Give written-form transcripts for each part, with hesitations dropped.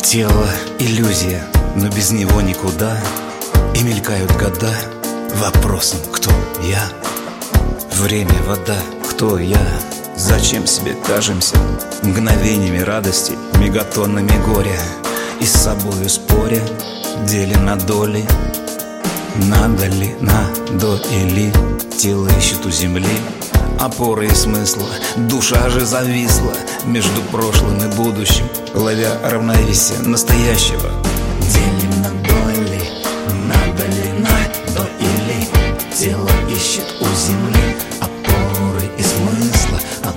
Тело — иллюзия, но без него никуда. И мелькают года вопросом: кто я? Время — вода, кто я? Зачем себе кажемся? Мгновениями радости, мегатоннами горя. И с собою споря делим на доли. Надо ли, надо или тело ищет у земли опоры и смысла. Душа же зависла между прошлым и будущим, ловя равновесие настоящего. Делим на доли. Надо ли, надо или тело ищет у земли опоры и смысла. А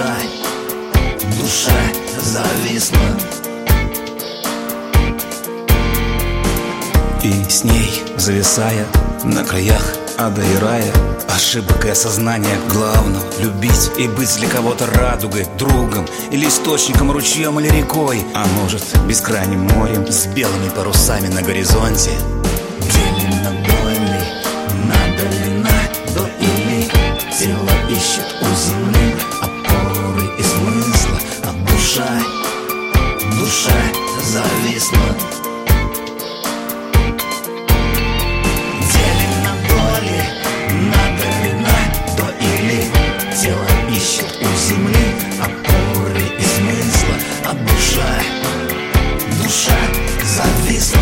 душа зависла. И с ней, зависая на краях ада и рая, ошибок и осознания главного — любить и быть для кого-то радугой, другом или источником, ручьем или рекой, а может, бескрайним морем с белыми парусами на горизонте. Делим на доли. Надо ли, надо или тело ищет у земли опоры и смысла. А душа зависла. Ищет у земли опоры и смысла. А душа зависла.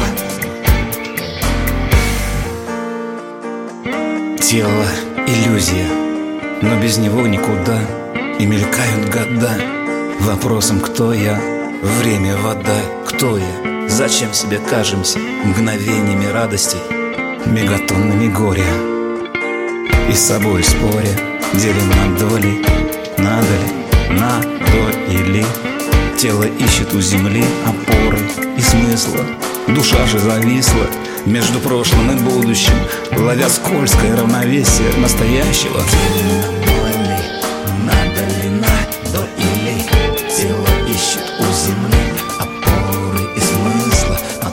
Тело — иллюзия, но без него никуда. И мелькают года вопросом: кто я? Время — вода, кто я? Зачем себе кажемся? Мгновениями радости, мегатоннами горя. И с собой споря делим на доли. Надо ли, надо или тело ищет у земли опоры и смысла. Душа же зависла между прошлым и будущим, ловя скользкое равновесие настоящего. Делим на доли. Надо ли, надо или тело ищет у земли опоры и смысла. А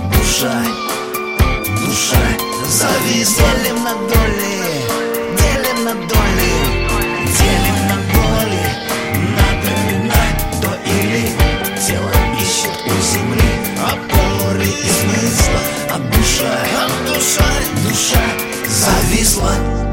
душа зависла. Делим на доли. Делим на доли. Делим на доли. Надо ли, надо или тело ищет у земли опоры и смысла. А душа зависла.